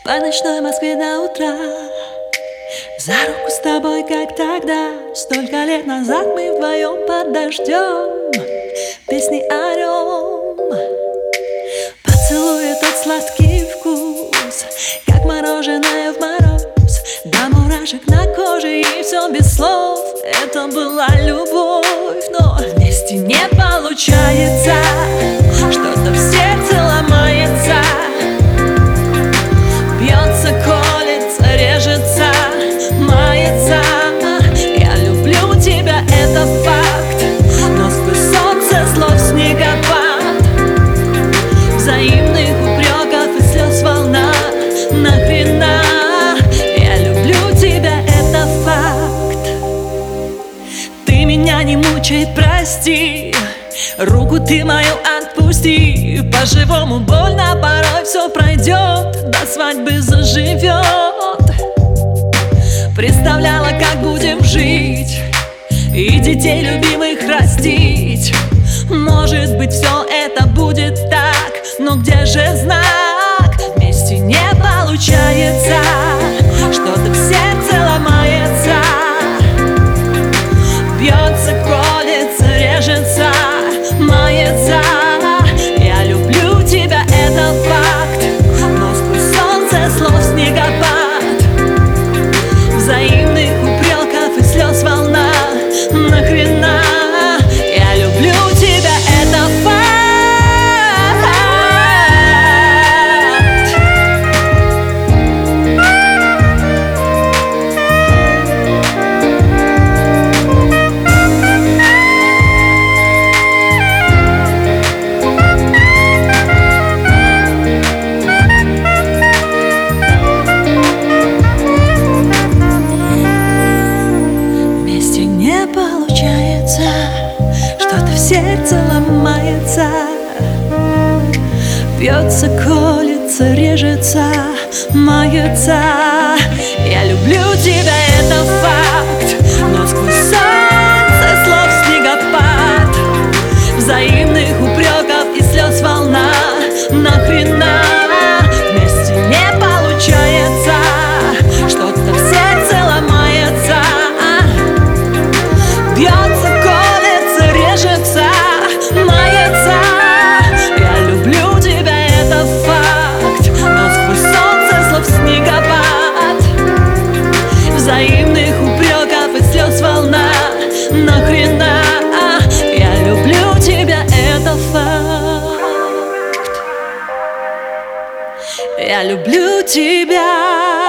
По ночной Москве до утра, за руку с тобой, как тогда. Столько лет назад мы вдвоем под дождем песни орем. Поцелуй тот сладкий вкус, как мороженое в мороз, до мурашек на коже, и все без слов. Это была любовь, но вместе не получается. Что-то в сердце ломается, бьется, колется, режется, мается. Я люблю тебя, это факт, но сквозь солнце слов снегопад, взаимных упреков и слез волна. Нахрена? Я люблю тебя, это факт. Ты меня не мучай, прости, руку ты мою отпусти. По-живому больно, порой все пройдет, до свадьбы заживет. Представляла, как будем жить и детей любимых растить. Может быть, все это будет так, но где же знак? Вместе не получается, что-то в сердце ломается, бьется, колется, режется, мается. Я люблю тебя, это факт, но сквозь солнце слов снегопад, взаимных упреков и слез волна. Нахрена? Я люблю тебя, это факт. Что-то в сердце ломается, бьется, колется, режется, мается. Я люблю тебя, это факт, но сквозь солнце слов снегопад, взаимных упреков и слез волна. Нахрена? Вместе не получается, что-то в сердце ломается, бьется, колется, режется, мается. Я люблю тебя, это факт, но сквозь солнце слов снегопад, взаимных упреков и слез волна. Нахрена? Я люблю тебя, это факт. Я люблю тебя.